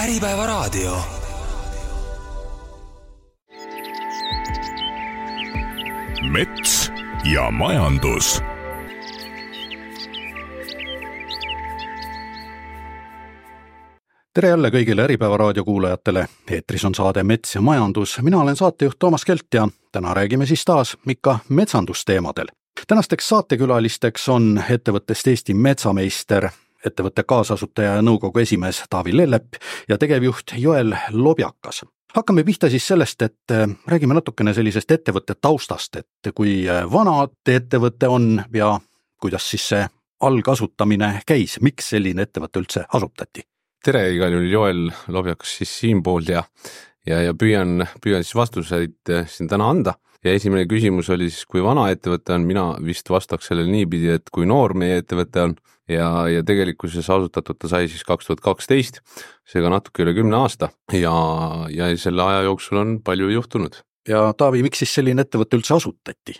Äripäevaraadio. Mets ja majandus. Tere jälle kõigile Äripäevaraadio kuulajatele. Eetris on saade Mets ja majandus. Mina olen saatejuht Toomas Kelt ja täna räägime siis taas ikka metsandusteemadel. Tänasteks saatekülalisteks on ettevõttest Eesti Metsameister, ettevõtte kaasasutaja ja nõukogu esimees Taavi Lellep ja tegevjuht Joel Lobjakas. Hakkame pihta siis sellest, et räägime natukene sellisest ettevõtte taustast, et kui vana ettevõte on ja kuidas siis see algasutamine käis, miks selline ettevõte üldse asutati? Tere, igal juhul Joel Lobjakas siis siinpool ja püüan siis vastuseid siin täna anda. Ja esimene küsimus oli siis, kui vana ettevõte on, mina vist vastaks sellele niipidi, et kui noor meie ettevõte on ja tegelikkuses asutatud ta sai siis 2012, seega natuke üle 10 aasta ja selle aja jooksul on palju juhtunud. Ja Taavi, miks siis selline ettevõte üldse asutati?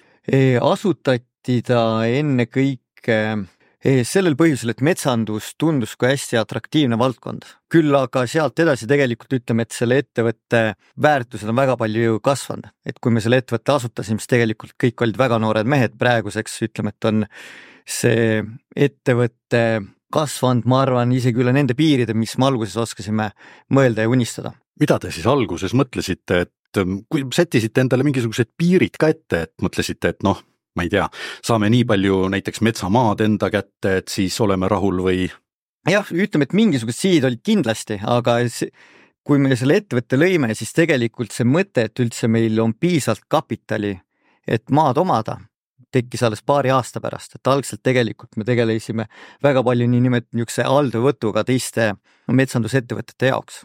Asutati ta enne kõike sellel põhjusel, et metsandus tundus kui hästi atraktiivne valdkond. Küll aga sealt edasi tegelikult ütleme, et selle ettevõtte väärtused on väga palju kasvanud. Et kui me selle ettevõtte asutasime, siis tegelikult kõik olid väga noored mehed. Praeguseks ütleme, et on see ettevõtte kasvanud, ma arvan, isegi üle nende piiride, mis me alguses oskasime mõelda ja unistada. Mida te siis alguses mõtlesite, et kui sättisite endale mingisugused piirid ka ette, et mõtlesite, et ma ei tea, saame nii palju näiteks metsamaad enda kätte, et siis oleme rahul või? Jah, ütleme, et mingisugused sihid olid kindlasti, aga kui me selle ettevõtte lõime, siis tegelikult see mõte, et üldse meil on piisavalt kapitali, et maad omada, tekkis alles paari aasta pärast, et algselt tegelikult me tegelesime väga palju niisuguse halduvõtuga teiste metsandusettevõtete jaoks.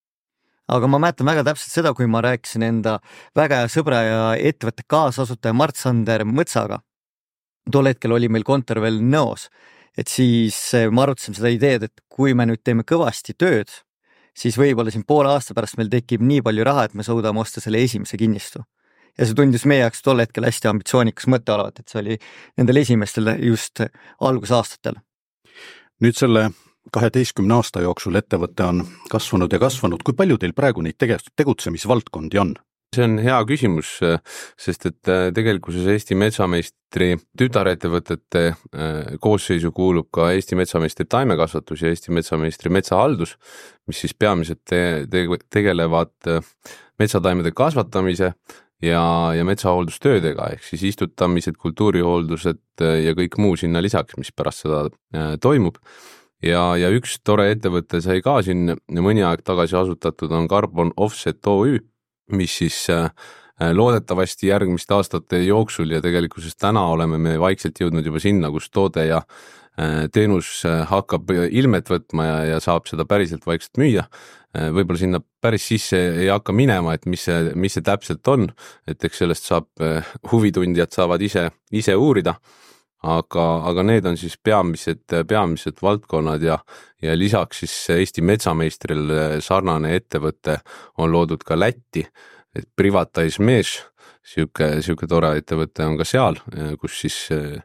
Aga ma mäletan väga täpselt seda, kui ma rääkisin enda väga hea sõbra ja ettevõtte kaasasutaja Mart-Sander Mõtsaga. Tol hetkel oli meil kontor veel Nõos, et siis ma arutasime seda ideed, et kui me nüüd teeme kõvasti tööd, siis võib-olla siin poole aasta pärast meil tekib nii palju raha, et me suudame osta selle esimese kinnistu. Ja see tundis meie jaoks tol hetkel hästi ambitsioonikas mõte olevat, et see oli nendel esimestel just algusaastatel. Nüüd selle 12 aasta jooksul ettevõte on kasvanud ja kasvanud. Kui palju teil praegu neid tegutsemisvaldkondi on? See on hea küsimus, sest et tegelikkuses Eesti Metsameistri tütarettevõtete koosseisu kuulub ka Eesti Metsameistri taimekasvatus ja Eesti Metsameistri metsahaldus, mis siis peamiselt tegelevad metsataimede kasvatamise ja metsahooldustöödega, ehk siis istutamised, kultuurihooldused ja kõik muu sinna lisaks, mis pärast seda toimub. Ja üks tore ettevõte sai ka siin mõni aeg tagasi asutatud on Carbon Offset OÜ, mis siis loodetavasti järgmiste aastate jooksul ja tegelikkuses täna oleme me vaikselt jõudnud juba sinna, kus toode ja teenus hakkab ilmet võtma ja saab seda päriselt vaikselt müüa. Võib-olla sinna päris sisse ei hakka minema, et mis see täpselt on, et eks sellest saab huvitundjad saavad ise uurida. Aga need on siis peamised valdkonnad ja lisaks siis Eesti Metsameistril sarnane ettevõte on loodud ka Lätti, et Privatais Mees, siuke tore ettevõte on ka seal, kus siis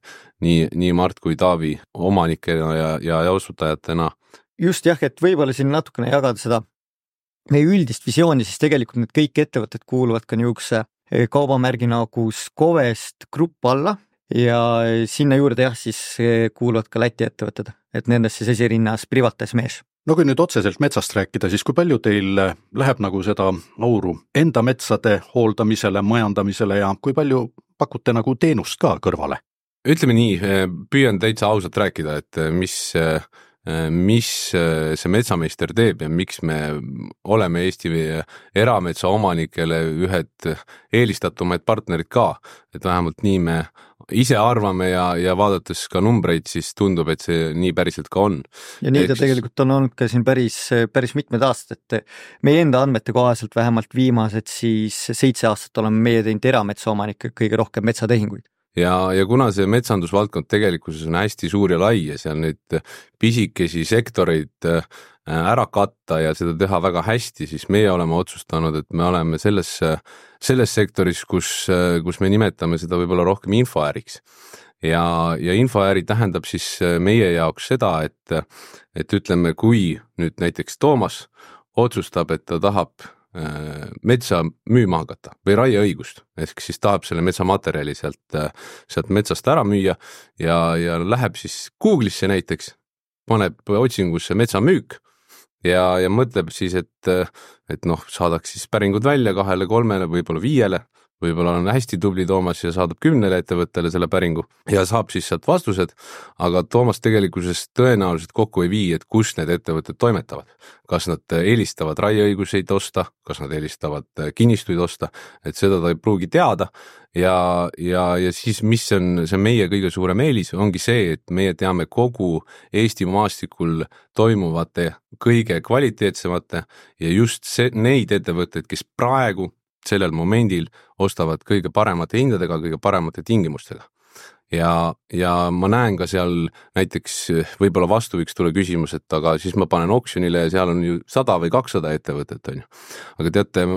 nii Mart kui Taavi omanikena ja asutajatena. Just jah, et võib-olla siin natukene jagada seda meie üldist visiooni, siis tegelikult need kõik ettevõtted kuuluvad ka niisuguse kaubamärgi nagu Skovest Grupp alla. Ja sinna juurde jah, siis kuuluvad ka Läti ettevõtted, et nendest siis esirinnas Privatais Mees. No kui nüüd otseselt metsast rääkida, siis kui palju teil läheb nagu seda auru enda metsade hooldamisele, majandamisele ja kui palju pakute nagu teenust ka kõrvale? Ütleme nii, püüan täitsa ausalt rääkida, et mis see Metsameister teeb ja miks me oleme Eesti erametsa omanikele ühed eelistatumaid partnerid ka, et vähemalt nii me ise arvame ja vaadates ka numbreid, siis tundub, et see nii päriselt ka on. Ja nii ta tegelikult on olnud ka siin päris mitmed aastad, et meie enda andmete kohaselt vähemalt viimased siis 7 aastat oleme meie teinud erametsa omanikega kõige rohkem metsatehinguid. Ja kuna see metsandusvaldkond tegelikkuses on hästi suur ja lai ja seal neid pisikesi sektoreid ära katta ja seda teha väga hästi, siis meie oleme otsustanud, et me oleme selles sektoris, kus me nimetame seda võib-olla rohkem infoäriks. Ja infoäri tähendab siis meie jaoks seda, et ütleme, kui nüüd näiteks Toomas otsustab, et ta tahab metsa müüma hakata või raieõigust, ehk siis tahab selle metsamaterjali sealt metsast ära müüa ja läheb siis Google'isse näiteks, paneb otsingusse metsamüük ja mõtleb siis, et saadaks siis päringud välja 2-3, võib-olla 5, võib-olla on hästi tubli Toomas ja saadab 10 ettevõttele selle päringu ja saab siis sealt vastused, aga Toomas tegelikkuses tõenäoliselt kokku ei vii, et kus need ettevõtted toimetavad. Kas nad eelistavad raieõiguseid osta, kas nad eelistavad kinnistuid osta, et seda ta ei pruugi teada ja siis mis on see meie kõige suurem eelis, ongi see, et meie teame kogu Eesti maastikul toimuvate kõige kvaliteetsemate ja just neid ettevõtteid, kes praegu sellel momendil ostavad kõige paremate hindadega, kõige paremate tingimustega. Ja ma näen ka seal näiteks võib-olla vastu võiks tulla küsimus, et aga siis ma panen oksjonile ja seal on ju 100 või 200 ettevõtet, on ju. Aga teate,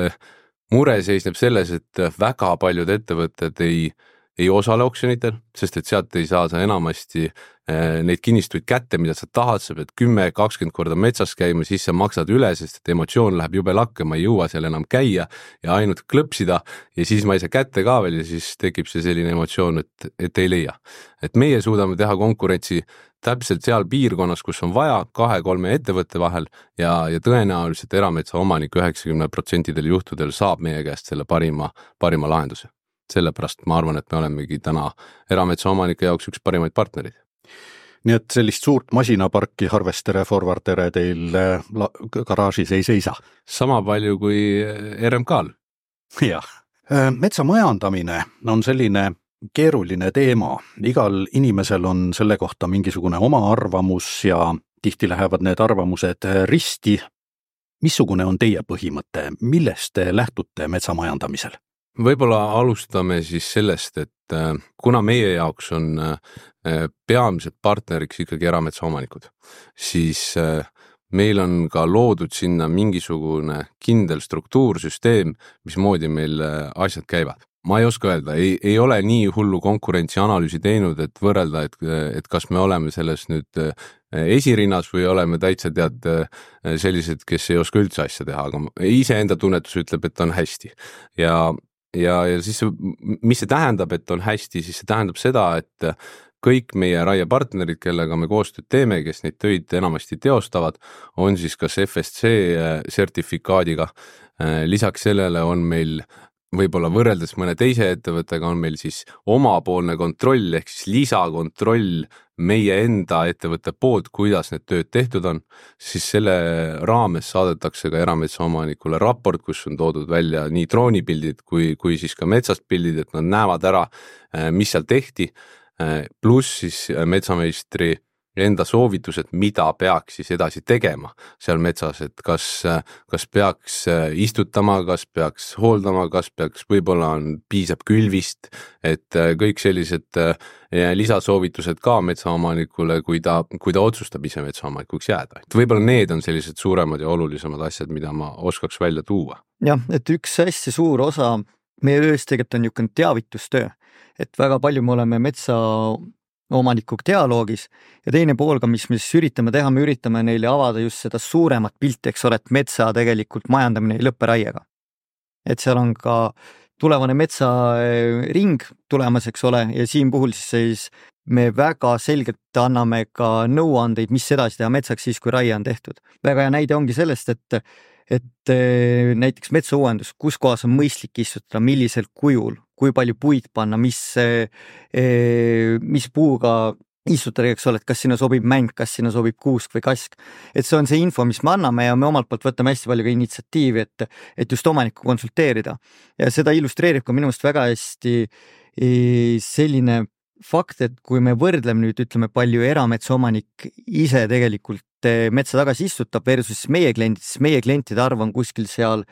mure seisneb selles, et väga paljud ettevõtted ei osale oksjonitel, sest et sealt ei saa sa enamasti neid kinnistuid kätte, mida sa tahad, sa pead 10-20 korda metsas käima, siis sa maksad üle, sest et emotsioon läheb jube lakke, ma ei jõua seal enam käia ja ainult klõpsida ja siis ma ei saa kätte ka veel ja siis tekib see selline emotsioon, et ei leia. Et meie suudame teha konkurentsi täpselt seal piirkonnas, kus on vaja 2-3 ettevõtte vahel ja tõenäoliselt erametsa omanik 90% juhtudel saab meie käest selle parima lahenduse. Sellepärast ma arvan, et me olemegi täna erametsa omanike jaoks üks parimaid partnerid. Nii et sellist suurt masinaparki, harvestere, forwardere teil garaažis ei seisa? Sama palju kui RMK-l. Jah. Metsa majandamine on selline keeruline teema. Igal inimesel on selle kohta mingisugune oma arvamus ja tihti lähevad need arvamused risti. Missugune on teie põhimõte? Millest te lähtute metsa majandamisel? Võib-olla alustame siis sellest, et kuna meie jaoks on peamiselt partneriks ikkagi erametsa omanikud, siis meil on ka loodud sinna mingisugune kindel struktuursüsteem, mismoodi meil asjad käivad. Ma ei oska öelda, ei ole nii hullu konkurentsianalüüsi teinud, et võrrelda, et kas me oleme selles nüüd esirinnas või oleme täitsa sellised, kes ei oska üldse asja teha, aga iseenda tunnetus ütleb, et on hästi. Ja siis mis see tähendab, et on hästi, siis see tähendab seda, et kõik meie raiepartnerid, kellega me koostööd teeme, kes neid töid enamasti teostavad, on siis kas FSC sertifikaadiga. Lisaks sellele on meil võib-olla võrreldes mõne teise ettevõttega on meil siis omapoolne kontroll ehk siis lisakontroll meie enda ettevõtte poolt, kuidas need tööd tehtud on, siis selle raames saadetakse ka erametsa omanikule raport, kus on toodud välja nii droonipildid kui siis ka metsast pildid, et nad näevad ära, mis seal tehti, pluss siis metsameistri enda soovitused, mida peaks siis edasi tegema seal metsas, et kas peaks istutama, kas peaks hooldama, kas peaks võib-olla piisab külvist, et kõik sellised lisasoovitused ka metsaomanikule, kui ta otsustab ise metsaomanikuks jääda. Et võib-olla need on sellised suuremad ja olulisemad asjad, mida ma oskaks välja tuua. Jah, et üks hästi suur osa meie tööst tegelikult on niisugune teavitustöö, et väga palju me oleme metsa omanikuga dialoogis ja teine pool ka, mis me siis üritame teha, me üritame neile avada just seda suuremat pilti, eks ole, et metsa tegelikult majandamine ei lõppe raiega. Et seal on ka tulevane metsaring tulemas, eks ole, ja siin puhul siis me väga selgelt anname ka nõuandeid, mis edasi teha metsaks siis, kui raie on tehtud. Väga hea näide ongi sellest, et näiteks metsauuendus, kus kohas on mõistlik istutada, millisel kujul, kui palju puid panna, mis puuga istutada, eks ole, et kas sinna sobib mäng, kas sinna sobib kuusk või kask. Et see on see info, mis me anname ja me omalt poolt võtame hästi palju ka initsiatiivi, et just omanikku konsulteerida. Ja seda illustreerib ka minu meelest väga hästi selline fakt, et kui me võrdleme nüüd, ütleme, palju erametsaomanik ise tegelikult metsa tagasi istutab versus meie kliendid, siis meie klientide arv on kuskil seal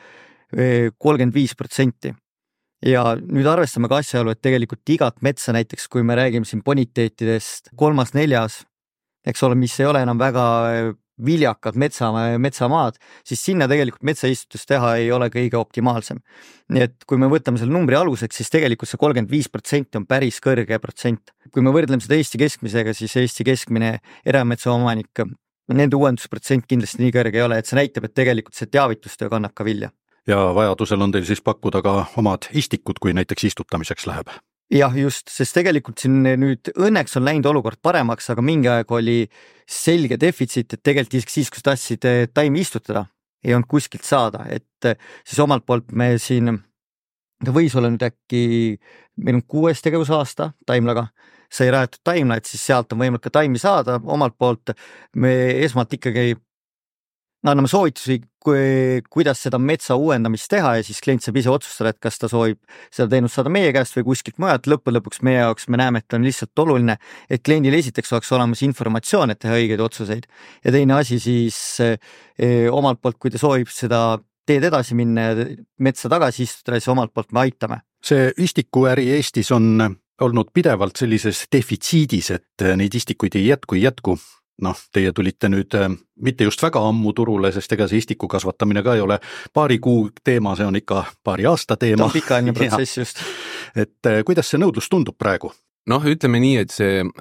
35%. Ja nüüd arvestame ka asjaolu, et tegelikult igat metsa näiteks, kui me räägime siin boniteetidest 3-4, eks ole, mis ei ole enam väga viljakad metsamaad, siis sinna tegelikult metsaistutust teha ei ole kõige optimaalsem. Nii et kui me võtame selle numbri aluseks, siis tegelikult see 35% on päris kõrge protsent. Kui me võrdleme seda Eesti keskmisega, siis Eesti keskmine erametsaomanik nende uuendusprotsent kindlasti nii kõrge ei ole, et see näitab, et tegelikult see teavitustöö kannab ka vilja. Ja vajadusel on teil siis pakkuda ka omad istikud, kui näiteks istutamiseks läheb. Jah, just, sest tegelikult siin nüüd õnneks on läinud olukord paremaks, aga mingi aeg oli selge defitsiit, et tegelikult siis, kui tahtsid taimi istutada, ei olnud kuskilt saada, et siis omalt poolt me siin, võis olla nüüd äkki, meil on 6. tegevusaasta Taimlaga, sai rajatud Taimla, et siis sealt on võimalik ka taimi saada, omalt poolt me esmalt ikkagi anname soovitusi, kuidas seda metsa uuendamist teha ja siis klient saab ise otsustada, et kas ta soovib seda teenust saada meie käest või kuskilt mujalt. Lõpuks meie jaoks me näeme, et on lihtsalt oluline, et kliendil esiteks oleks olemas informatsioon, et teha õigeid otsuseid. Ja teine asi siis omalt poolt, kui ta soovib seda teed edasi minna ja metsa tagasi istuda, siis omalt poolt me aitame. See istikuäri Eestis on olnud pidevalt sellises defitsiidis, et neid istikuid ei jätku. Noh, teie tulite nüüd mitte just väga ammu turule, sest ega see istiku kasvatamine ka ei ole paari kuu teema, see on ikka paari aasta teema. Ta on pikaajaline protsess just. Et kuidas see nõudlus tundub praegu? Noh, ütleme nii, et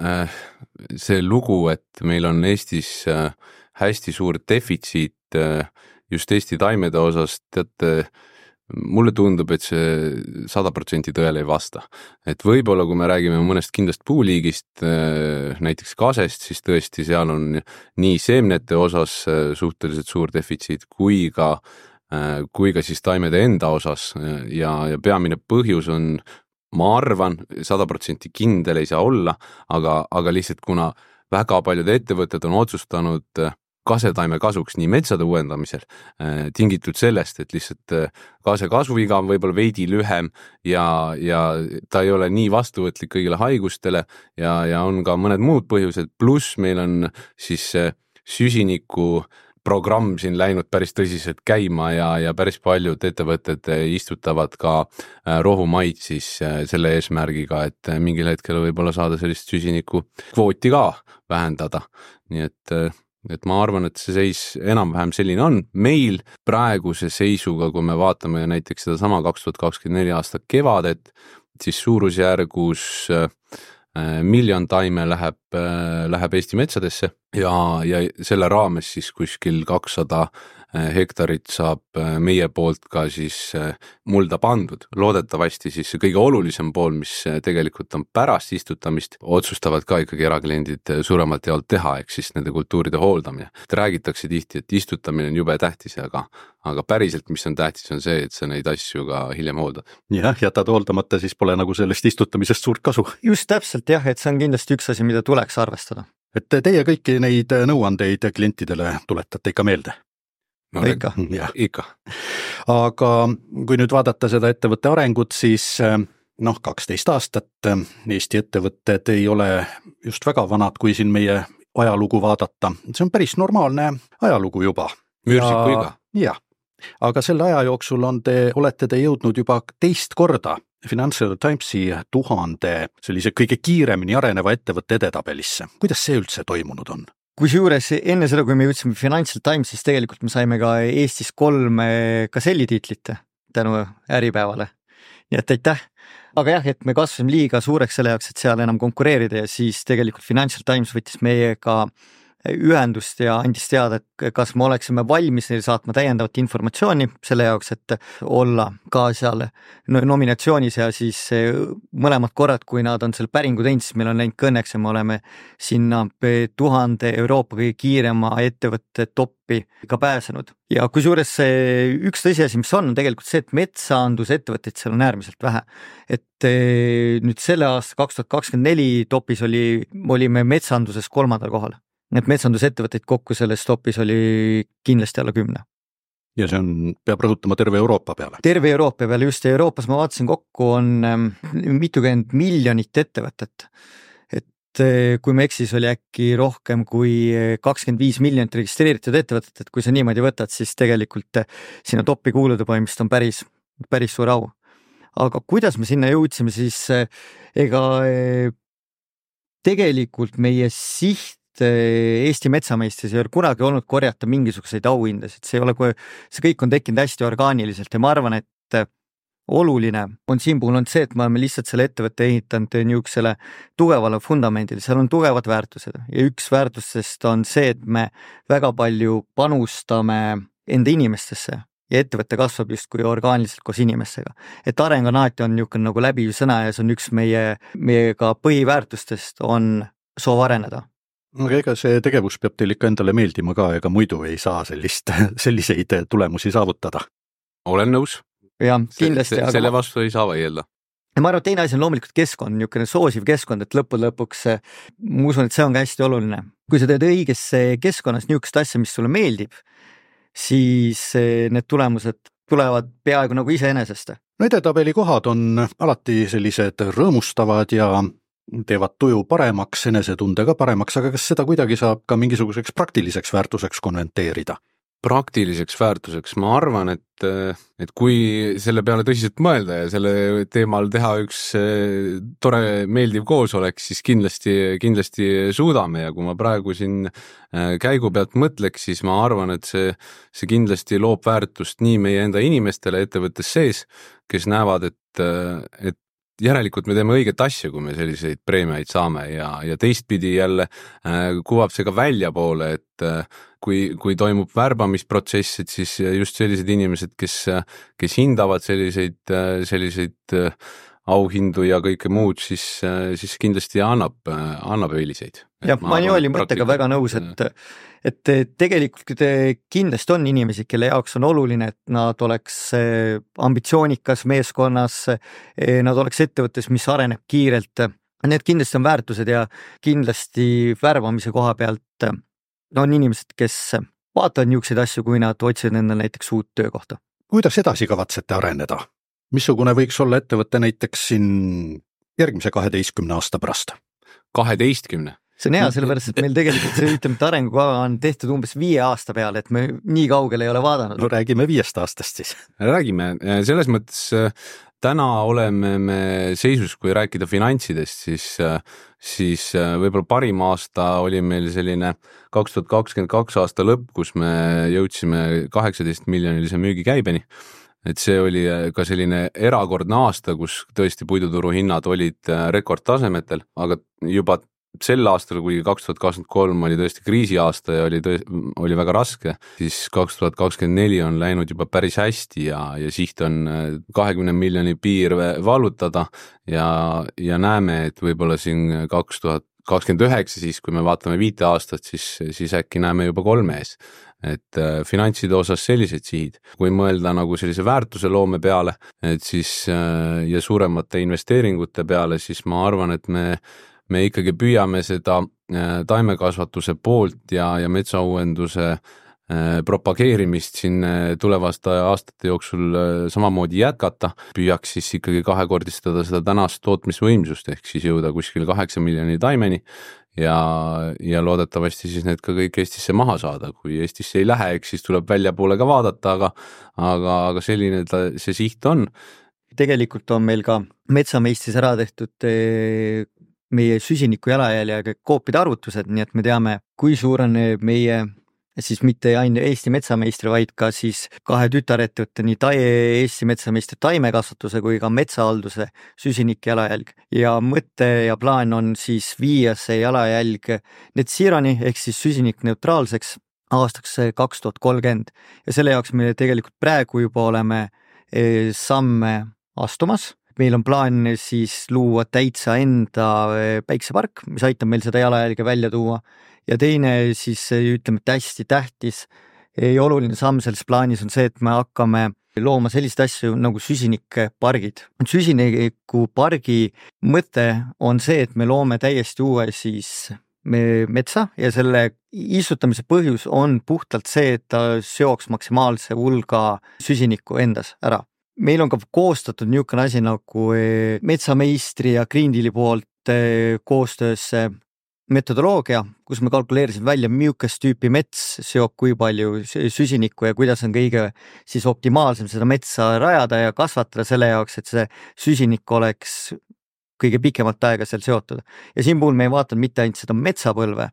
see lugu, et meil on Eestis hästi suur defitsiit just Eesti taimede osas, teate, mulle tundub, et see 100% tõele ei vasta. Et võib-olla, kui me räägime mõnest kindlast puuliigist, näiteks kasest, siis tõesti seal on nii seemnete osas suhteliselt suur defitsiit kui ka siis taimede enda osas ja peamine põhjus on, ma arvan, 100% kindel ei saa olla, aga lihtsalt kuna väga paljud ettevõtted on otsustanud kasetaime kasuks nii metsade uuendamisel, tingitud sellest, et lihtsalt kase kasvuiga on võib-olla veidi lühem ja ta ei ole nii vastuvõtlik kõigile haigustele ja on ka mõned muud põhjused, pluss meil on siis süsiniku programm siin läinud päris tõsiselt käima ja päris paljud ettevõtted istutavad ka rohumaid siis selle eesmärgiga, et mingil hetkel võib-olla saada sellist süsiniku kvooti ka vähendada, nii et ma arvan, et see seis enam-vähem selline on. Meil praeguse seisuga, kui me vaatame näiteks seda sama 2024 aasta kevadet, siis suurusjärgus 1 miljon taime läheb Eesti metsadesse ja selle raames siis kuskil 200 hektarit saab meie poolt ka siis mulda pandud. Loodetavasti siis see kõige olulisem pool, mis tegelikult on pärast istutamist, otsustavad ka ikkagi erakliendid suuremalt jaolt teha, ehk siis nende kultuuride hooldamine. Räägitakse tihti, et istutamine on jube tähtis, aga päriselt, mis on tähtis, on see, et sa neid asju ka hiljem hooldad. Jah, jätad hooldamata, siis pole nagu sellest istutamisest suurt kasu. Just täpselt jah, et see on kindlasti üks asi, mida tuleks arvestada. Et teie kõiki neid nõuandeid klientidele tuletate ikka meelde? No, ikka. Aga kui nüüd vaadata seda ettevõtte arengut, siis 12 aastat Eesti ettevõtted ei ole just väga vanad, kui siin meie ajalugu vaadata. See on päris normaalne ajalugu juba. Müürsiku iga. Jah, aga selle aja jooksul olete te jõudnud juba 2 korda Financial Timesi 1000 sellise kõige kiiremini areneva ettevõtte edetabelisse. Kuidas see üldse toimunud on? Kusjuures enne seda, kui me jõudsime Financial Times, siis tegelikult me saime ka Eestis 3 kasellitiitlit tänu Äripäevale. Nii et aitäh. Aga jah, et me kasvasime liiga suureks selle jaoks, et seal enam konkureerida ja siis tegelikult Financial Times võttis meiega ühendust ja andis teada, et kas me oleksime valmis neile saatma täiendavat informatsiooni selle jaoks, et olla ka seal nominatsioonis ja siis mõlemad korrad, kui nad on selle päringu teinud, siis meil on läinud kõnneks ja me oleme sinna 1000 Euroopa kõige kiirema ettevõtte toppi ka pääsenud. Ja kusjuures üks tõsiasi, mis on tegelikult see, et metsaandusettevõtteid seal on äärmiselt vähe. Et nüüd selle aasta 2024 topis olime metsaanduses 3. kohal. Need metsandusettevõtteid kokku selles topis oli kindlasti alla 10. Ja see peab rõhutama terve Euroopa peale. Terve Euroopa peale, just Euroopas ma vaatasin kokku on mitukümmend miljonit ettevõtet. Et kui me eksis, oli äkki rohkem kui 25 miljonit registreeritud ettevõtet, et kui sa niimoodi võtad, siis tegelikult sinna topi kuuluda põhimõtteliselt on päris suur au. Aga kuidas me sinna jõudsime, siis ega tegelikult meie siht Eesti metsameistris ei ole kunagi olnud korjata mingisuguseid auhindasid, see kõik on tekkinud hästi orgaaniliselt ja ma arvan, et oluline on siin puhul on see, et me oleme lihtsalt selle ettevõtte ehitanud niisugusele tugevale fundamendile, seal on tugevad väärtused ja üks väärtustest on see, et me väga palju panustame enda inimestesse ja ettevõte kasvab justkui orgaaniliselt koos inimestega. Et areng on alati on niisugune nagu läbiv sõna ja see on üks meie ka põhiväärtustest on soov areneda. Aga ega see tegevus peab teil ikka endale meeldima ka, ega muidu ei saa selliseid tulemusi saavutada. Olen nõus. Ja, kindlasti, selle vastu ei saa vaielda. Ja ma arvan, et teine asi on loomulikult keskkond, niisugune soosiv keskkond, et lõpuks ma usun, et see on ka hästi oluline. Kui sa teed õiges keskkonnas niisugust asja, mis sulle meeldib, siis need tulemused tulevad peaaegu nagu iseenesest. No edetabeli kohad on alati sellised rõõmustavad ja teevad tuju paremaks, enesetunde ka paremaks, aga kas seda kuidagi saab ka mingisuguseks praktiliseks väärtuseks konventeerida? Praktiliseks väärtuseks ma arvan, et kui selle peale tõsiselt mõelda ja selle teemal teha üks tore meeldiv koosolek, siis kindlasti suudame ja kui ma praegu siin käigu pealt mõtleks, siis ma arvan, et see kindlasti loob väärtust nii meie enda inimestele ettevõttes sees, kes näevad, et järelikult me teeme õiget asja, kui me selliseid preemiaid saame ja teistpidi jälle kuvab see ka väljapoole, et kui toimub värbamisprotsess, et siis just sellised inimesed, kes hindavad selliseid auhindu ja kõike muud, siis kindlasti annab eeliseid. Ja ma oli mõttega väga nõus, et tegelikult kindlasti on inimesi, kelle jaoks on oluline, et nad oleks ambitsioonikas meeskonnas, nad oleks ettevõttes, mis areneb kiirelt. Need kindlasti on väärtused ja kindlasti värbamise koha pealt on inimesed, kes vaatavad niisuguseid asju, kui nad otsivad endale näiteks uut töökohta. Kuidas edasi kavatsete areneda? Missugune võiks olla ettevõtte näiteks siin järgmise 12 aasta pärast? 12? See on hea, sellepärast, et meil tegelikult see arengukava on tehtud umbes 5 aasta peale, et me nii kaugele ei ole vaadanud. No räägime 5 aastast siis. Räägime. Selles mõttes täna oleme me seisus, kui rääkida finantsidest, siis võib-olla parim aasta oli meil selline 2022 aasta lõpp, kus me jõudsime 18 miljonilise müügikäibeni. Et see oli ka selline erakordne aasta, kus tõesti puiduturu hinnad olid rekordtasemetel, aga juba sel aastal, kui 2023 oli tõesti kriisiaasta ja oli väga raske, siis 2024 on läinud juba päris hästi ja siht on 20 miljoni piir vallutada ja näeme, et võib-olla siin 2029, siis kui me vaatame 5 aastat, siis äkki näeme juba 3 ees. Et finantside osas sellised sihid. Kui mõelda nagu sellise väärtuse loome peale, et siis ja suuremate investeeringute peale, siis ma arvan, et me ikkagi püüame seda taimekasvatuse poolt ja metsauuenduse propageerimist siin tulevaste aastate jooksul samamoodi jätkata, püüaks siis ikkagi 2-kordistada seda tänast tootmisvõimsust, ehk siis jõuda kuskil 8 miljoni taimeni ja loodetavasti siis need ka kõik Eestisse maha saada. Kui Eestisse ei lähe, eks siis tuleb väljapoole ka vaadata, aga selline see siht on. Tegelikult on meil ka metsameistris ära tehtud meie süsiniku jalajälje koopide arvutused, nii et me teame, kui suur on meie, siis mitte ainult Eesti metsameistri, vaid ka siis 2 tütarettevõtte, nii Eesti metsameistri taimekasvatuse kui ka metsahalduse süsinik jalajälg. Ja mõte ja plaan on siis viia see jalajälg net zeroni ehk siis süsinik neutraalseks aastaks 2030 ja selle jaoks me tegelikult praegu juba oleme samme astumas. Meil on plaan siis luua täitsa enda päiksepark, mis aitab meil seda jalajälge välja tuua. Ja teine siis ütleme, et hästi tähtis ja oluline samm selles plaanis on see, et me hakkame looma selliseid asju nagu süsinikpargid. Süsinikupargi mõte on see, et me loome täiesti uue siis metsa ja selle istutamise põhjus on puhtalt see, et ta seoks maksimaalse hulga süsinikku endas ära. Meil on ka koostatud niisugune asi nagu metsameistri ja Green Deali poolt koostöös metodoloogia, kus me kalkuleerisime välja, millisest tüüpi mets seob kui palju süsinikku ja kuidas on kõige siis optimaalsem seda metsa rajada ja kasvatada selle jaoks, et see süsinik oleks kõige pikemat aega seal seotud. Ja siin puhul me ei vaatanud mitte ainult seda metsapõlve,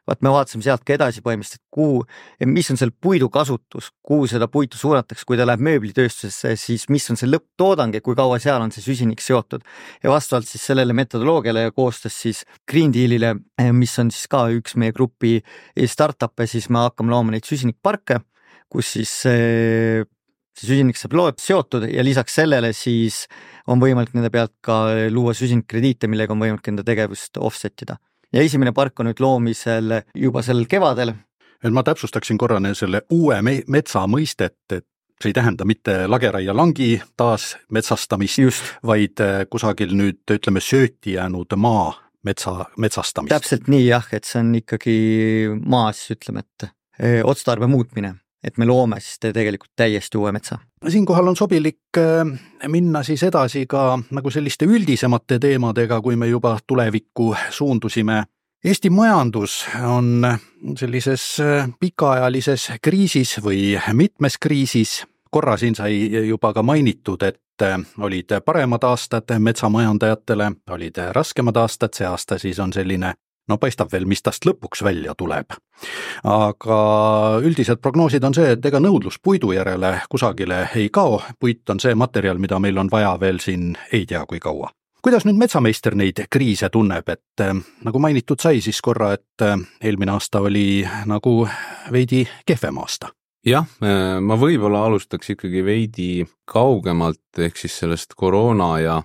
vaat me vaatasime sealt ka edasi põhimõtteliselt, mis on seal puidu kasutus, kuhu seda puitu suunatakse, kui ta läheb mööblitööstusesse, siis mis on see lõpptoodang ja kui kaua seal on see süsinik seotud. Ja vastavalt siis sellele metodoloogiale ja koostöös siis Green Dealile, mis on siis ka üks meie grupi startup'e, siis me hakkame looma neid süsinikparke, kus siis see süsinik saab seotud ja lisaks sellele siis on võimalik nende pealt ka luua süsinikkrediite, millega on võimalik enda tegevust offsetida. Ja esimene park on nüüd loomisel juba sellel kevadel. Ma täpsustaksin korra selle uue metsa mõistet, et see ei tähenda mitte lageraia langi taas metsastamist, vaid kusagil nüüd ütleme sööti jäänud maa metsastamist. Täpselt nii jah, et see on ikkagi maa siis ütleme, et otstarbe muutmine, et me loome siis tegelikult täiesti uue metsa. Siinkohal on sobilik minna siis edasi ka nagu selliste üldisemate teemadega, kui me juba tulevikku suundusime. Eesti majandus on sellises pikaajalises kriisis või mitmes kriisis. Korra siin sai juba ka mainitud, et olid paremad aastad metsamajandajatele, olid raskemad aastad, see aasta siis on selline paistab veel, mis tast lõpuks välja tuleb. Aga üldised prognoosid on see, et ega nõudlus puidu järele kusagile ei kao. Puit on see materjal, mida meil on vaja veel siin ei tea kui kaua. Kuidas nüüd metsameister neid kriise tunneb, et nagu mainitud sai siis korra, et eelmine aasta oli nagu veidi kehvem aasta? Jah, ma võib-olla alustaks ikkagi veidi kaugemalt ehk siis sellest koroona ja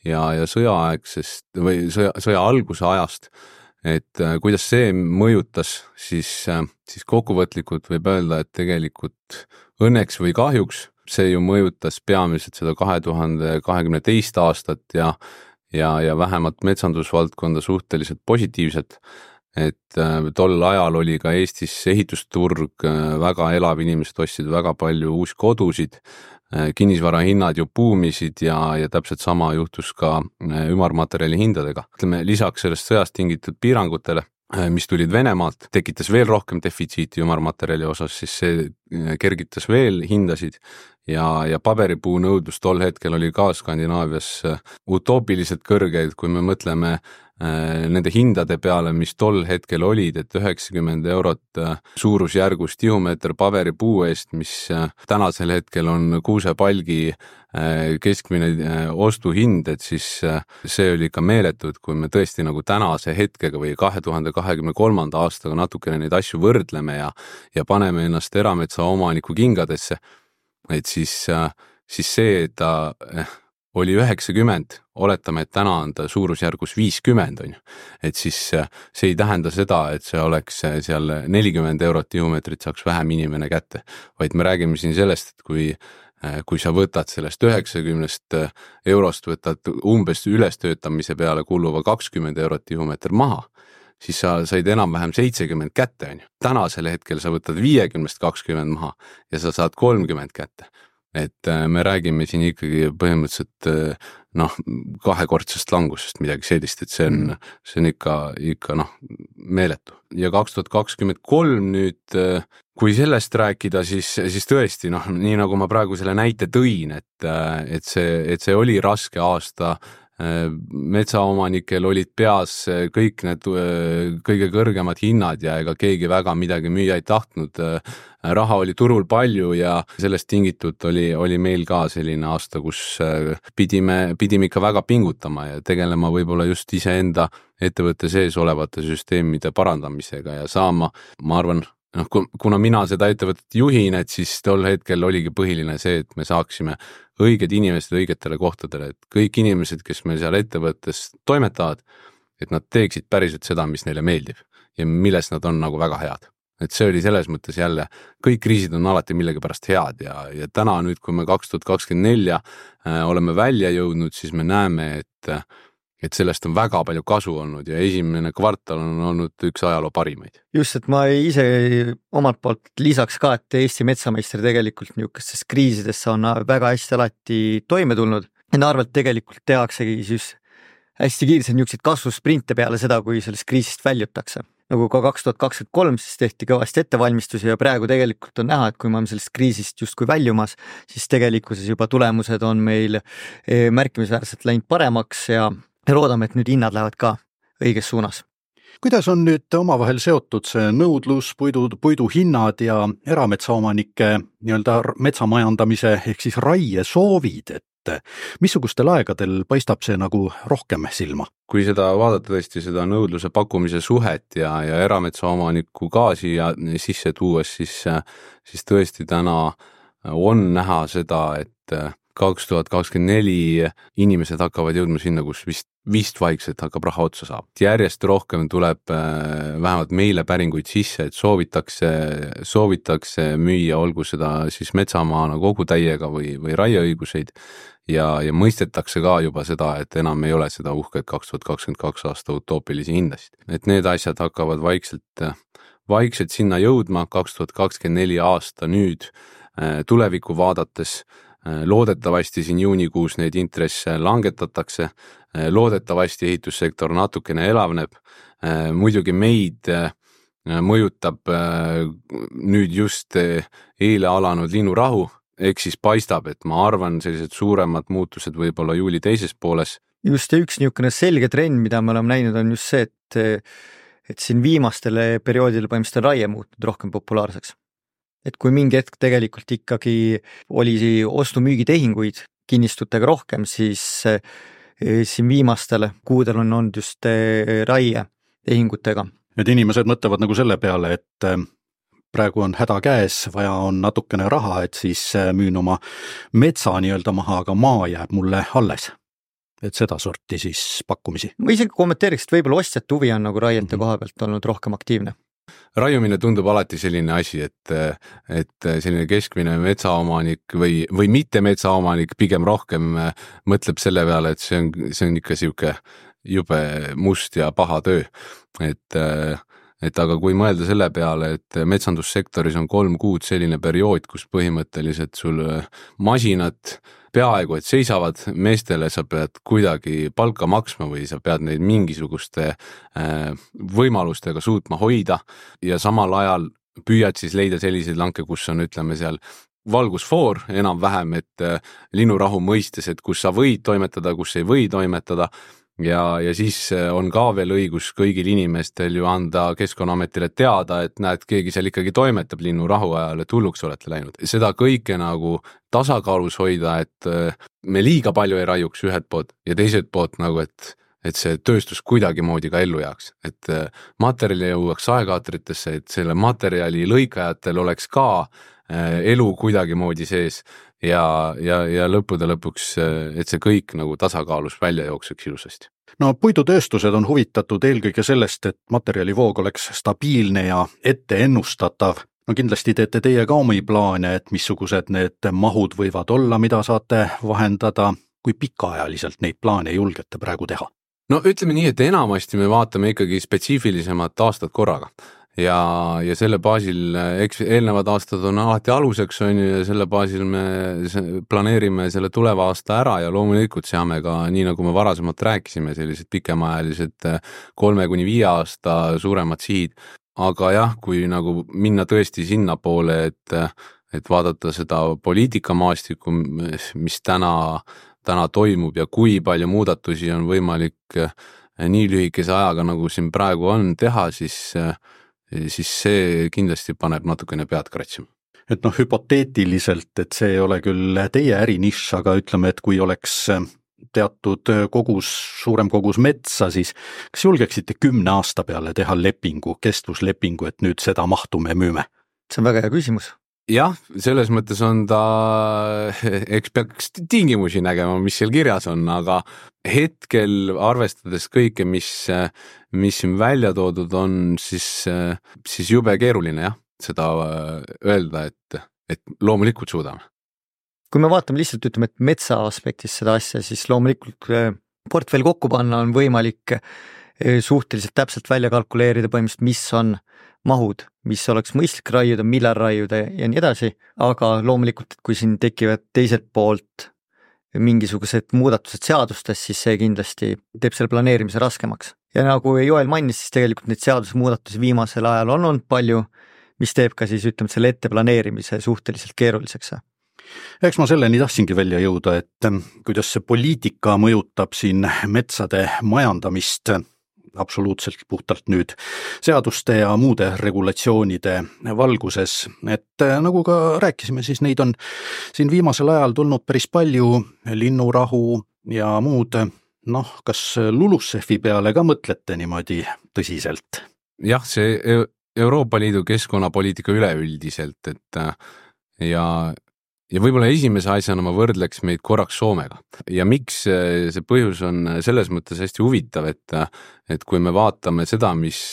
sõjaaegsest või sõja alguse ajast. Et kuidas see mõjutas, siis kokkuvõtlikult võib öelda, et tegelikult õnneks või kahjuks see ju mõjutas peamiselt seda 2022. aastat ja vähemalt metsandusvaldkonda suhteliselt positiivselt, et tol ajal oli ka Eestis ehitusturg väga elav, inimesed ostsid väga palju uusi kodusid, kinnisvara hinnad ju buumisid ja täpselt sama juhtus ka ümarmaterjali hindadega. Ütleme, lisaks sellest sõjast tingitud piirangutele, mis tulid Venemaalt, tekitas veel rohkem defitsiiti ümarmaterjali osas, siis see kergitas veel hindasid ja paberipuu nõudlus tol hetkel oli ka Skandinaavias utoopiliselt kõrgeid, kui me mõtleme nende hindade peale, mis tol hetkel olid, et 90 eurot suurusjärgus tihumeeter paberipuu eest, mis tänasel hetkel on kuusepalgi keskmine ostuhind, et siis see oli ikka meeletu, et kui me tõesti nagu tänase hetkega või 2023. aastaga natukene neid asju võrdleme ja paneme ennast erametsa omaniku kingadesse, et siis see, et ta oli 90, oletame, et täna on ta suurusjärgus 50, on ju. Et siis see ei tähenda seda, et see oleks seal 40 eurot tihumeetrit saaks vähem inimene kätte, vaid me räägime siin sellest, et kui sa võtad sellest 90 eurost, võtad umbes ülestöötamise peale kuluva 20 eurot tihumeeter maha, siis sa said enam-vähem 70 kätte, on ju. Tänasel hetkel sa võtad 50-st 20 maha ja sa saad 30 kätte. Et me räägime siin ikkagi põhimõtteliselt kahekordsest langusest, midagi sellist, et see on ikka meeletu. Ja 2023 nüüd, kui sellest rääkida, siis tõesti, nii nagu ma praegu selle näite tõin, et see oli raske aasta, metsaomanikel olid peas kõik need kõige kõrgemad hinnad ja ega keegi väga midagi müüa ei tahtnud. Raha oli turul palju ja sellest tingitud oli meil ka selline aasta, kus pidime ikka väga pingutama ja tegelema võib-olla just iseenda ettevõtte sees olevate süsteemide parandamisega ja saama, ma arvan, kuna mina seda ettevõtet juhin, et siis tol hetkel oligi põhiline see, et me saaksime õiged inimesed õigetele kohtadele, et kõik inimesed, kes meil seal ettevõttes toimetavad, et nad teeksid päriselt seda, mis neile meeldib ja milles nad on nagu väga head. Et see oli selles mõttes jälle, kõik kriisid on alati millegi pärast head ja täna nüüd, kui me 2024 oleme välja jõudnud, siis me näeme, et sellest on väga palju kasu olnud ja esimene kvartal on olnud üks ajaloo parimaid. Just, et ma ise omalt poolt lisaks ka, et Eesti metsameister tegelikult niisugustes kriisides on väga hästi alati toime tulnud. Ja arvelt tegelikult tehaksegi siis hästi kiirselt niisuguseid kasvusprinte peale seda, kui sellest kriisist väljutakse. Nagu ka 2023 siis tehti kõvasti ettevalmistusi ja praegu tegelikult on näha, et kui me oleme sellest kriisist justkui väljumas, siis tegelikkuses juba tulemused on meil märkimisväärselt läinud paremaks ja loodame, et nüüd hinnad lähevad ka õiges suunas. Kuidas on nüüd omavahel seotud see nõudlus, puidu hinnad ja erametsaomanike nii-öelda metsamajandamise ehk siis raie soovid, et missugustel aegadel paistab see nagu rohkem silma? Kui seda vaadata tõesti seda nõudluse pakkumise suhet ja erametsaomaniku ka siia sisse tuues, siis tõesti täna on näha seda, et 2024 inimesed hakkavad jõudma sinna, kus vist vaikselt hakkab raha otsa saab. Järjest rohkem tuleb vähemalt meile päringuid sisse, et soovitakse müüa, olgu seda siis metsamaana kogu täiega või raieõiguseid ja mõistetakse ka juba seda, et enam ei ole seda uhket 2022 aasta utoopilisi hindasid. Et need asjad hakkavad vaikselt sinna jõudma 2024 aasta nüüd tulevikku vaadates. Loodetavasti siin juunikuus neid intresse langetatakse, loodetavasti ehitussektor natukene elavneb, muidugi meid mõjutab nüüd just eile alanud linnurahu, ehk siis paistab, et ma arvan sellised suuremad muutused võib-olla juuli teises pooles. Just üks niisugune selge trend, mida me oleme näinud, on just see, et siin viimastele perioodile põhimõtteliselt raie muutnud rohkem populaarseks. Et kui mingi hetk tegelikult ikkagi oli ostu-müügitehinguid kinnistutega rohkem, siis siin viimastel kuudel on olnud just raie tehingutega. Need inimesed mõtlevad nagu selle peale, et praegu on häda käes, vaja on natukene raha, et siis müün oma metsa nii-öelda maha, aga maa jääb mulle alles. Et seda sorti siis pakkumisi. Ma isegi kommenteeriks, et võib-olla ostjate huvi on nagu raiete koha pealt olnud rohkem aktiivne. Raiumine tundub alati selline asi, et selline keskmine metsaomanik või mitte metsaomanik pigem rohkem mõtleb selle peale, et see on ikka siuke jube must ja paha töö. Et aga kui mõelda selle peale, et metsandussektoris on 3 kuud selline periood, kus põhimõtteliselt sul masinad peaaegu, et seisavad, meestele sa pead kuidagi palka maksma või sa pead neid mingisuguste võimalustega suutma hoida ja samal ajal püüad siis leida selliseid lanke, kus on, ütleme seal, valgusfoor enam-vähem, et linnurahu mõistes, et kus sa võid toimetada, kus ei või toimetada. Ja siis on ka veel õigus kõigil inimestel ju anda Keskkonnaametile teada, et näed, keegi seal ikkagi toimetab linnurahu ajal, et hulluks olete läinud. Seda kõike nagu tasakaalus hoida, et me liiga palju ei raiuks ühed poolt ja teiselt poolt nagu, et see tööstus kuidagi moodi ka ellu jääks. Et materjali jõuaks aegaatritesse, et selle materjali lõikajatel oleks ka elu kuidagi moodi sees ja lõppude lõpuks, et see kõik nagu tasakaalus välja jookseks ilusasti. No puidutööstused on huvitatud eelkõige sellest, et materjalivoog oleks stabiilne ja ette ennustatav. No kindlasti teete teie ka omi plaane, et missugused need mahud võivad olla, mida saate vahendada, kui pikaajaliselt neid plaane julgete praegu teha? No ütleme nii, et enamasti me vaatame ikkagi spetsiifilisemat aastat korraga. Ja selle baasil, eks eelnevad aastad on alati aluseks on ja selle baasil me planeerime selle tuleva aasta ära ja loomulikult seame ka, nii nagu me varasemalt rääkisime, sellised pikemaajalised 3-5 aasta suuremad sihid. Aga jah, kui nagu minna tõesti sinna poole, et vaadata seda poliitikamaastikku, mis täna toimub ja kui palju muudatusi on võimalik nii lühikese ajaga, nagu siin praegu on teha, siis see kindlasti paneb natukene pead kratsima. Et hüpoteetiliselt, et see ei ole küll teie ärinišš, aga ütleme, et kui oleks teatud suurem kogus metsa, siis kas julgeksite 10 aasta peale teha kestvuslepingu, et nüüd seda mahtu me müüme? See on väga hea küsimus. Jah, selles mõttes on eks peaks tingimusi nägema, mis seal kirjas on, aga hetkel arvestades kõike, mis siin välja toodud on, siis jube keeruline jah, seda öelda, et loomulikult suudame. Kui me vaatame lihtsalt, ütleme, et metsa aspektis seda asja, siis loomulikult portfell kokku panna on võimalik suhteliselt täpselt välja kalkuleerida põhimõtteliselt, mis on mahud, mis oleks mõistlik raiuda, millal raiuda ja nii edasi, aga loomulikult, kui siin tekivad teiselt poolt mingisugused muudatused seadustes, siis see kindlasti teeb selle planeerimise raskemaks. Ja nagu Joel mainis, siis tegelikult neid seadusmuudatusi viimasel ajal on olnud palju, mis teeb ka siis, ütleme, selle ette planeerimise suhteliselt keeruliseks. Eks ma selleni tahtsingi välja jõuda, et kuidas see poliitika mõjutab siin metsade majandamist. absoluutselt puhtalt nüüd seaduste ja muude regulatsioonide valguses, et nagu ka rääkisime, siis neid on siin viimasel ajal tulnud päris palju, linnurahu ja muud, kas LULUCF-i peale ka mõtlete niimoodi tõsiselt? Jah, see Euroopa Liidu keskkonnapoliitika üleüldiselt, et ja võib-olla esimese asjana ma võrdleks meid korraks Soomega. Ja miks see põhjus on selles mõttes hästi huvitav, et kui me vaatame seda, mis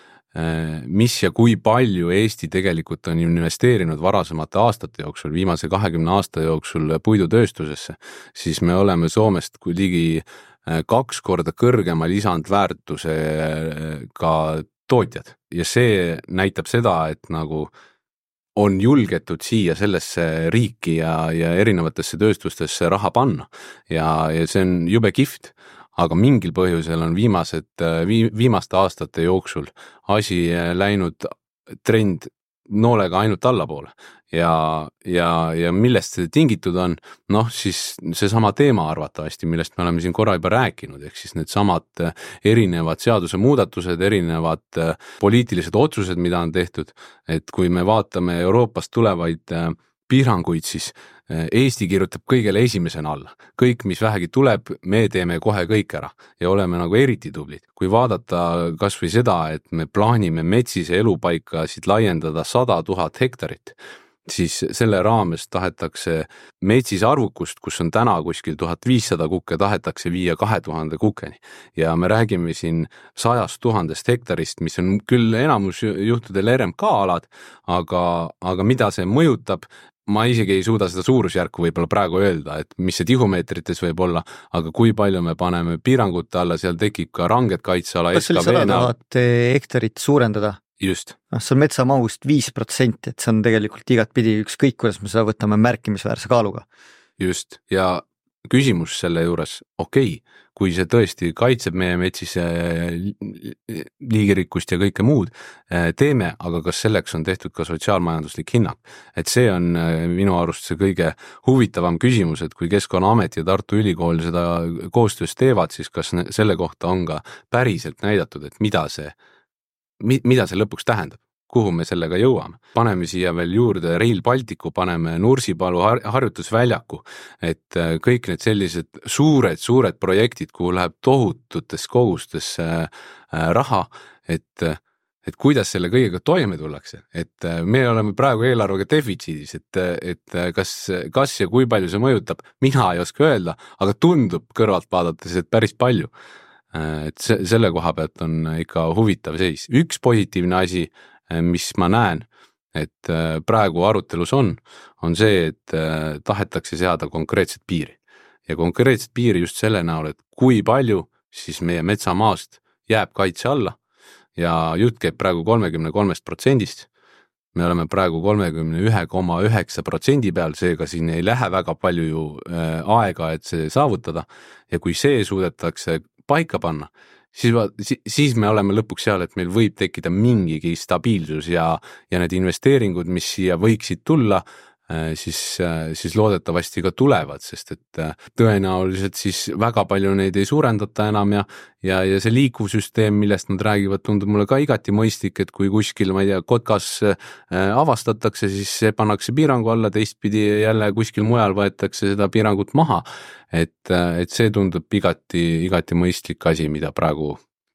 ja kui palju Eesti tegelikult on investeerinud varasemate aastate jooksul, viimase 20 aasta jooksul puidutööstusesse, siis me oleme Soomest kui ligi 2 korda kõrgema lisandväärtusega tootjad. Ja see näitab seda, et nagu on julgetud siia sellesse riiki ja erinevatesse tööstustesse raha panna. Ja see on jube kihvt, aga mingil põhjusel on viimaste aastate jooksul asi läinud trend noolega ainult allapoole. Ja millest see tingitud on, siis see sama teema arvatavasti, millest me oleme siin korra juba rääkinud, ehk siis need samad erinevad seaduse muudatused, erinevad poliitilised otsused, mida on tehtud, et kui me vaatame Euroopast tulevaid piiranguid, siis Eesti kirjutab kõigele esimesena alla. Kõik, mis vähegi tuleb, me teeme kohe kõik ära ja oleme nagu eriti tublid. Kui vaadata kas või seda, et me plaanime metsise elupaikasid laiendada 100 000 hektarit, siis selle raames tahetakse metsise arvukust, kus on täna kuskil 1500 kukke, tahetakse viia 2000 kukeni. Ja me räägime siin 100 000 hektarist, mis on küll enamus juhtudel RMK alad, aga mida see mõjutab, ma isegi ei suuda seda suurusjärku võib-olla praegu öelda, et mis see tihumeetrites võib olla, aga kui palju me paneme piirangute alla, seal tekib ka ranged kaitseala. Kas oli 100 000 hektarit suurendada? Just. See on metsamahust 5%, et see on tegelikult igatpidi ükskõik, kuidas me seda võtame märkimisväärse kaaluga. Just, ja küsimus selle juures, kui see tõesti kaitseb meie metsise liigirikkust ja kõike muud, teeme, aga kas selleks on tehtud ka sotsiaalmajanduslik hinnang? Et see on minu arust see kõige huvitavam küsimus, et kui Keskkonnaamet ja Tartu Ülikool seda koostöös teevad, siis kas selle kohta on ka päriselt näidatud, et mida see lõpuks tähendab? Kuhu me sellega jõuame. Paneme siia veel juurde Rail Balticu, paneme Nursipalu harjutusväljaku, et kõik need sellised suured projektid, kuhu läheb tohututes kogustes raha, et kuidas selle kõigega toime tullakse. Et me oleme praegu eelarvega defitsiidis, et kas ja kui palju see mõjutab, mina ei oska öelda, aga tundub kõrvalt vaadates, et päris palju. Et selle koha pealt on ikka huvitav seis. Üks positiivne asi, mis ma näen, et praegu arutelus on see, et tahetakse seada konkreetset piiri. Ja konkreetset piiri just selle näol, et kui palju siis meie metsamaast jääb kaitse alla ja jutt käib praegu 33%. Me oleme praegu 31,9% peal, seega siin ei lähe väga palju ju aega, et see saavutada. Ja kui see suudetakse paika panna, siis me oleme lõpuks seal, et meil võib tekkida mingigi stabiilsus ja need investeeringud, mis siia võiksid tulla, siis loodetavasti ka tulevad, sest et tõenäoliselt siis väga palju neid ei suurendata enam ja see liikuvsüsteem, millest nad räägivad, tundub mulle ka igati mõistlik, et kui kuskil, ma ei tea, Kotkas avastatakse, siis see pannakse piirangu alla, teistpidi jälle kuskil mujal võetakse seda piirangut maha, et see tundub igati mõistlik asi, mida praegu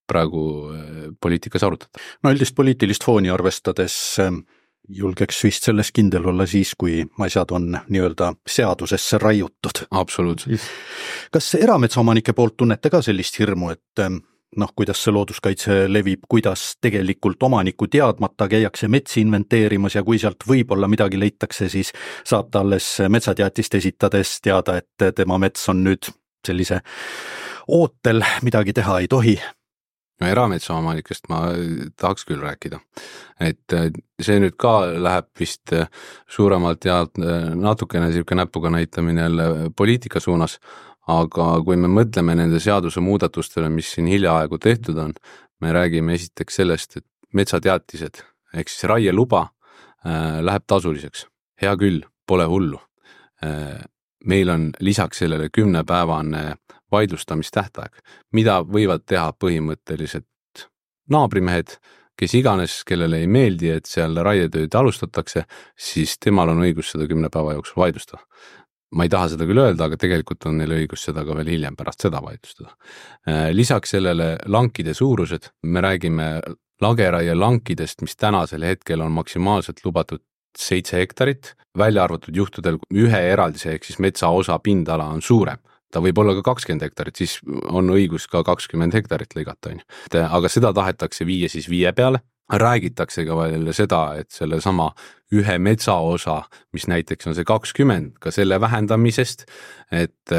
poliitikas arutada. No üldist poliitilist fooni arvestades julgeks vist selles kindel olla siis, kui asjad on nii-öelda seadusesse raiutud. Absoluutselt. Kas erametsaomanike poolt tunnete ka sellist hirmu, et kuidas see looduskaitse levib, kuidas tegelikult omaniku teadmata käiakse metsi inventeerimas ja kui sealt võib-olla midagi leitakse, siis saab ta alles metsateatist esitades teada, et tema mets on nüüd sellise ootel, midagi teha ei tohi. No erametsaomanikest ma tahaks küll rääkida, et see nüüd ka läheb vist suuremalt ja natukene siuke näpuga näitamine jälle poliitika suunas, aga kui me mõtleme nende seaduse muudatustele, mis siin hiljaaegu tehtud on, me räägime esiteks sellest, et metsateatised ehk siis raieluba läheb tasuliseks. Hea küll, pole hullu. Meil on lisaks sellele 10-päevane vaidlustamistähtaeg, mida võivad teha põhimõtteliselt naabrimehed, kes iganes, kellele ei meeldi, et seal raietööd alustatakse, siis temal on õigus seda 10 päeva jooksul vaidlustada. Ma ei taha seda küll öelda, aga tegelikult on neil õigus seda ka veel hiljem pärast seda vaidlustada. Lisaks sellele lankide suurused, me räägime lageraie lankidest, mis tänasel hetkel on maksimaalselt lubatud 7 hektarit, välja arvatud juhtudel ühe eraldise ehk siis metsa osa pindala on suurem. Ta võib olla ka 20 hektarit, siis on õigus ka 20 hektarit lõigata. Aga seda tahetakse viia siis 5 peale. Räägitakse ka veel seda, et selle sama ühe metsa osa, mis näiteks on see 20, ka selle vähendamisest, et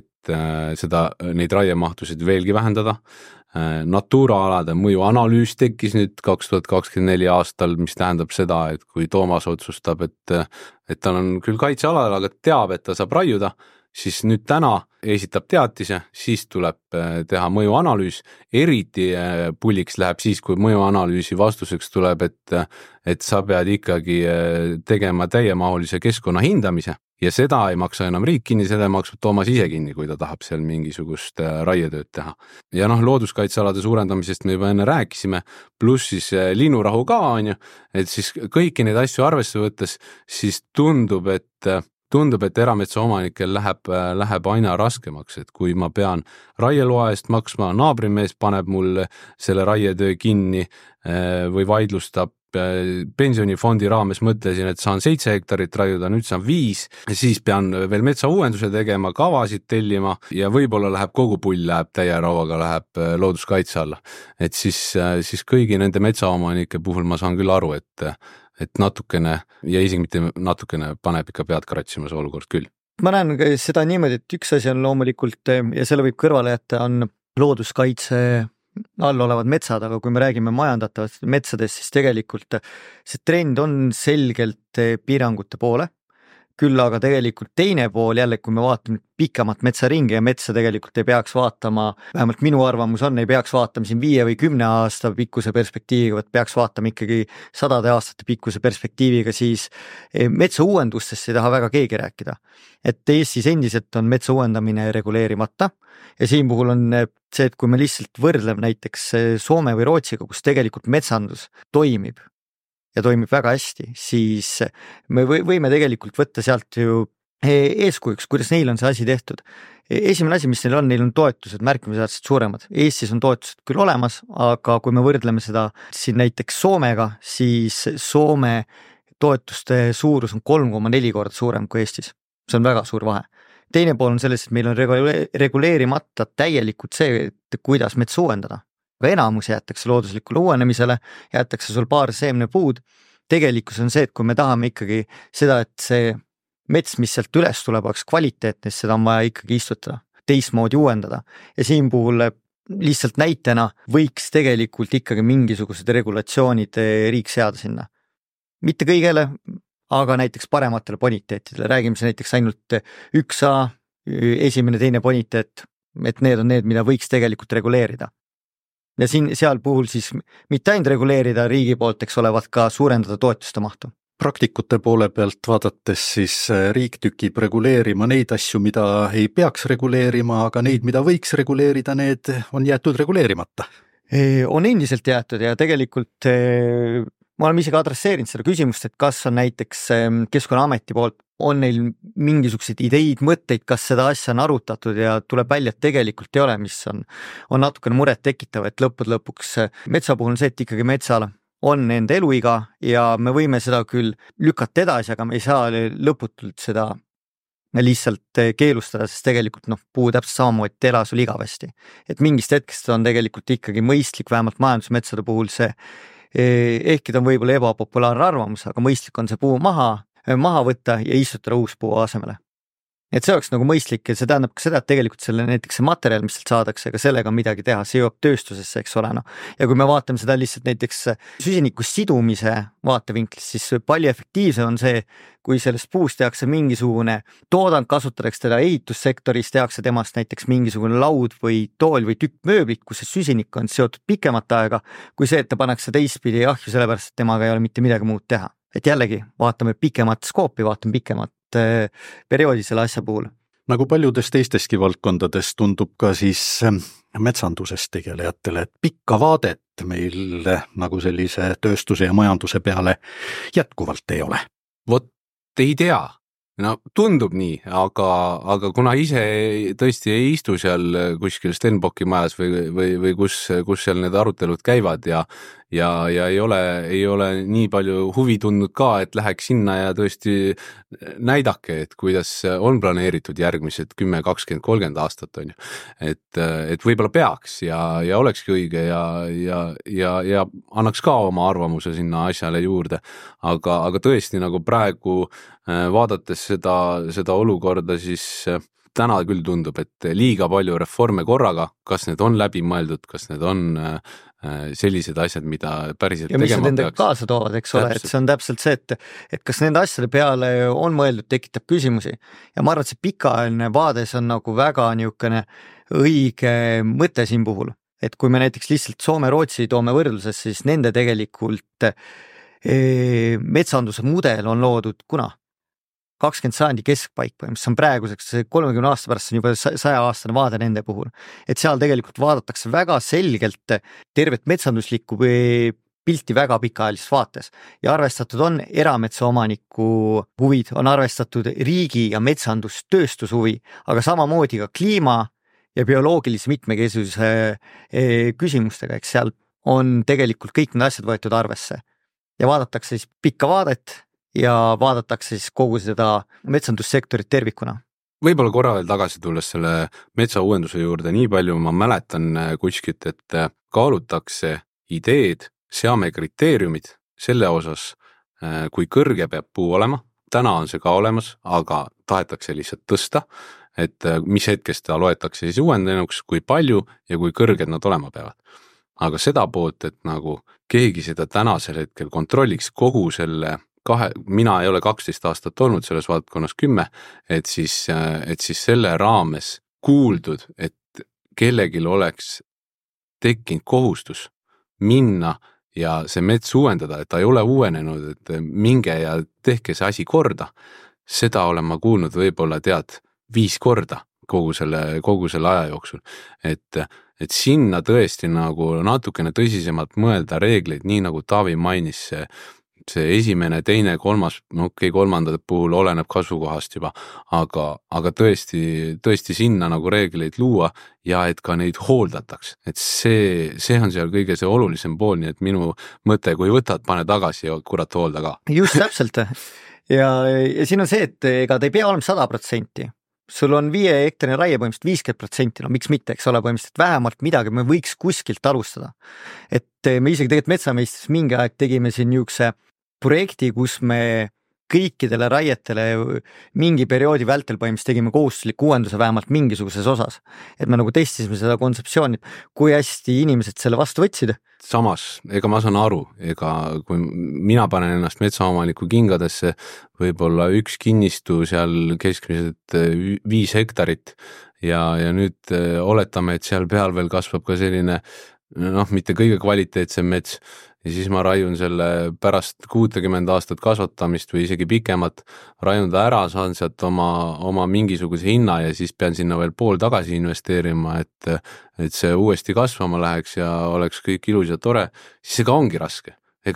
seda, neid raiemahtusid veelgi vähendada. Natura-alade mõju analüüs tekkis nüüd 2024 aastal, mis tähendab seda, et kui Toomas otsustab, et tal on küll kaitsealal, aga teab, et ta saab raiuda, siis nüüd täna esitab teatise, siis tuleb teha mõjuanalüüs, eriti pulliks läheb siis, kui mõjuanalüüsi vastuseks tuleb, et sa pead ikkagi tegema täiemahulise keskkonna hindamise ja seda ei maksa enam riik kinni, seda maksab Toomas ise kinni, kui ta tahab seal mingisugust raietööd teha. Ja looduskaitsealade suurendamisest me juba enne rääkisime, pluss siis linnurahu ka on ju, et siis kõiki neid asju arvesse võttes, siis tundub, et erametsa omanikel läheb aina raskemaks, et kui ma pean raieloa eest maksma, naabrimees paneb mul selle raietöö kinni või vaidlustab pensionifondi raames, mõtlesin, et saan 7 hektarit raiuda, nüüd saan 5, siis pean veel metsa uuenduse tegema, kavasid tellima ja võib-olla läheb kogu pull läheb täie rauaga läheb looduskaitse alla. Et siis kõigi nende metsaomanike puhul ma saan küll aru, et natukene ja isegi mitte natukene paneb ikka pead karatsima see olukord küll. Ma näen seda niimoodi, et üks asi on loomulikult ja selle võib kõrvale jätta, on looduskaitse all olevad metsad, aga kui me räägime majandatavast metsadest, siis tegelikult see trend on selgelt piirangute poole. Küll aga tegelikult teine pool jälle, kui me vaatame pikemat metsaringi ja metsa tegelikult ei peaks vaatama, vähemalt minu arvamus on, ei peaks vaatama siin 5 või 10 aasta pikkuse perspektiiviga, vaid peaks vaatama ikkagi 100 aastate pikkuse perspektiiviga, siis metsa uuendustest ei taha väga keegi rääkida. Et Eestis endiselt on metsa uuendamine reguleerimata ja siin puhul on see, et kui me lihtsalt võrdleme näiteks Soome või Rootsiga, kus tegelikult metsandus toimib ja toimib väga hästi, siis me võime tegelikult võtta sealt ju eeskujuks, kuidas neil on see asi tehtud. Esimene asi, mis neil on toetused märkimisväärselt suuremad. Eestis on toetused küll olemas, aga kui me võrdleme seda siin näiteks Soomega, siis Soome toetuste suurus on 3,4 korda suurem kui Eestis. See on väga suur vahe. Teine pool on selles, et meil on reguleerimata täielikult see, et kuidas metsa uuendada. Aga enamus jäetakse looduslikule uuenemisele, jäetakse sul paar seemnepuud. Tegelikkus on see, et kui me tahame ikkagi seda, et see mets, mis sealt üles tuleb, oleks kvaliteetne, seda on vaja ikkagi istutada, teistmoodi uuendada. Ja siin puhul lihtsalt näitena võiks tegelikult ikkagi mingisugused regulatsioonid riik seada sinna. Mitte kõigele, aga näiteks parematele boniteetidele. Räägime see näiteks ainult 1A, esimene, teine boniteet, et need on need, mida võiks tegelikult reguleerida. Ja seal puhul siis mitte ainult reguleerida riigi poolt, eks olevat ka suurendada toetuste mahtu. Praktikute poole pealt vaadates siis riik tükib reguleerima neid asju, mida ei peaks reguleerima, aga neid, mida võiks reguleerida, need on jäetud reguleerimata. On endiselt jäetud ja tegelikult ma olen ise ka adresseerinud seda küsimust, et kas on näiteks Keskkonnaameti poolt on neil mingisugused ideid, mõtteid, kas seda asja on arutatud ja tuleb välja, et tegelikult ei ole, mis on natukene muret tekitav, et lõpuks metsa puhul on see, et ikkagi metsal on enda eluiga ja me võime seda küll lükata edasi, aga me ei saa lõputult seda lihtsalt keelustada, sest tegelikult puu täpselt samamoodi ela sul igavesti. Et mingist hetkest on tegelikult ikkagi mõistlik, vähemalt majandusmetsade puhul see, ehkki ta on võib-olla ebapopulaarne arvamus, aga mõistlik on see puu maha võtta ja istutada uus puu asemele. Et see oleks nagu mõistlik ja see tähendab ka seda, et tegelikult selle näiteks see materjal, mis sealt saadakse, aga sellega on midagi teha, see jõuab tööstusesse, eks ole. Ja kui me vaatame seda lihtsalt näiteks süsiniku sidumise vaatevinklist, siis palju efektiivsem on see, kui sellest puust tehakse mingisugune toodang, kasutatakse teda ehitussektoris, tehakse temast näiteks mingisugune laud või tool või tükk mööblit, kus see süsinik on seotud pikemat aega, kui see, et ta pannakse teistpidi ahju sellepärast, et temaga ei ole mitte midagi muud teha. Et jällegi vaatame pikemat skoopi, vaatame pikemat perioodi selle asja puhul. nagu paljudes teisteski valdkondades tundub ka siis metsandusest tegelejatele, et pikka vaadet meil nagu sellise tööstuse ja majanduse peale jätkuvalt ei ole. Vot ei tea. No tundub nii, aga kuna ise tõesti ei istu seal kuskil Stenbocki majas või kus seal need arutelud käivad ja ei ole nii palju huvi tundnud ka, et läheks sinna ja tõesti näidake, et kuidas on planeeritud järgmised 10, 20, 30 aastat on ju. Et võib-olla peaks ja olekski õige ja annaks ka oma arvamuse sinna asjale juurde, aga tõesti nagu praegu vaadates seda olukorda, siis täna küll tundub, et liiga palju reforme korraga, kas need on läbi mõeldud, kas need on sellised asjad, mida päriselt tegema peaks. Ja mis need kaasa toovad, eks ole, et see on täpselt see, et kas nende asjade peale on mõeldud, tekitab küsimusi. Ja ma arvan, et see pikaajaline vaades on nagu väga niisugune õige mõte siin puhul. Et kui me näiteks lihtsalt Soome-Rootsi toome võrdluses, siis nende tegelikult metsanduse mudel on loodud kuna? 20 sajandi keskpaik, mis on praeguseks 30 aasta pärast, on juba 100-aastane vaade nende puhul. Et seal tegelikult vaadatakse väga selgelt tervet metsanduslikku pilti väga pikaajalises vaates ja arvestatud on erametsaomaniku huvid, on arvestatud riigi ja metsandustööstushuvi, aga samamoodi ka kliima ja bioloogilise mitmekesisuse küsimustega, eks seal on tegelikult kõik need asjad võetud arvesse ja vaadatakse siis pikka vaadet ja vaadatakse siis kogu seda metsandussektorit tervikuna. Võib-olla korra veel tagasi tulles selle metsauuenduse juurde, nii palju ma mäletan kuskilt, et kaalutakse ideed, seame kriteeriumid selle osas, kui kõrge peab puu olema. Täna on see ka olemas, aga tahetakse lihtsalt tõsta, et mis hetkest ta loetakse siis uuendanuks, kui palju ja kui kõrged nad olema peavad. Aga seda poolt, et nagu keegi seda tänasel hetkel kontrolliks kogu selle mina ei ole 12 aastat olnud selles valdkonnas 10, et siis selle raames kuuldud, et kellegil oleks tekkinud kohustus minna ja see mets uuendada, et ta ei ole uuenenud, et minge ja tehke see asi korda. Seda olen ma kuulnud võib-olla 5 korda kogu selle aja jooksul. Et sinna tõesti nagu natukene tõsisemalt mõelda reegleid, nii nagu Taavi mainis see esimene, teine, kolmas, kolmandade puhul oleneb kasvukohast juba, aga tõesti sinna nagu reegleid luua ja et ka neid hooldataks. Et see on seal kõige see olulisem pool, nii et minu mõte, kui võtad, pane tagasi ja kurat hoolda ka. Just täpselt. Ja siin on see, et ega ta ei pea olema 100%. Sul on 5 hektarine raie põhimõtteliselt 50%, no miks mitte, eks ole, põhimõtteliselt vähemalt midagi me võiks kuskilt alustada. Et me isegi tegelikult metsameistris mingi aeg tegime siin niisuguse projekti, kus me kõikidele raietele mingi perioodi vältel põhimõtteliselt tegime kohustuslik uuenduse vähemalt mingisuguses osas. Et me nagu testisime seda kontseptsiooni, kui hästi inimesed selle vastu võtsid. Samas, ega ma saan aru, kui mina panen ennast metsaomaniku kingadesse, võib-olla üks kinnistu seal keskmiselt 5 hektarit ja nüüd oletame, et seal peal veel kasvab ka selline mitte kõige kvaliteetsem mets ja siis ma raiun selle pärast 60 aastat kasvatamist või isegi pikemat, raiun ta ära, saan sealt oma mingisuguse hinna ja siis pean sinna veel pool tagasi investeerima, et see uuesti kasvama läheks ja oleks kõik ilus ja tore, siis see ka ongi raske.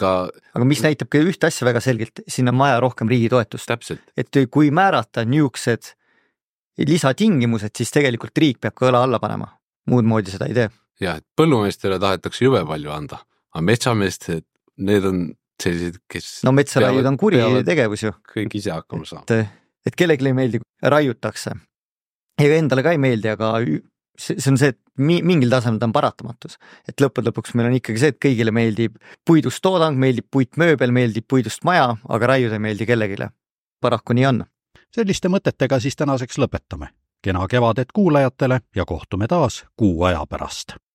Aga mis näitab ka ühte asja väga selgelt, siin on vaja rohkem riigi toetust. Täpselt. Et kui määrata niisugused lisatingimused, siis tegelikult riik peab ka õla alla panema. Muud moodi seda ei tee. Ja, et põllumeestele tahetakse jube palju anda, aga metsameest, need on sellised, kes no metsaraiud on kuri tegevus ju. Kõik ise hakkama saama. Et kellelegi ei meeldi, raiutakse. Ega endale ka ei meeldi, aga see on see, et mingil tasemel ta on paratamatus. Et lõpuks meil on ikkagi see, et kõigile meeldib puidust toodang, meeldib puitmööbel, meeldib puidust maja, aga raiud ei meeldi kellegile. Paraku nii on. Selliste mõtetega siis tänaseks lõpetame. Kena kevadet kuulajatele ja kohtume taas kuu aja pärast.